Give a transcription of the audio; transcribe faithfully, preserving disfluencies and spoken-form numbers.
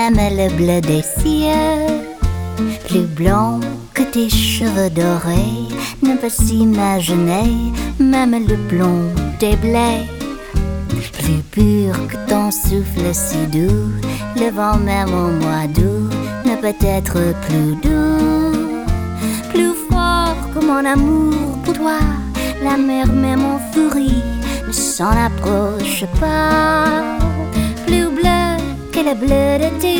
même le bleu des cieux, plus blond que tes cheveux dorés, ne peut s'imaginer même le plomb des blés. Plus pur que ton souffle si doux, le vent même au mois d'août ne peut être plus doux. Plus fort que mon amour pour toi, la mer même en furie ne s'en approche pas. Plus bleu que le bleu de tes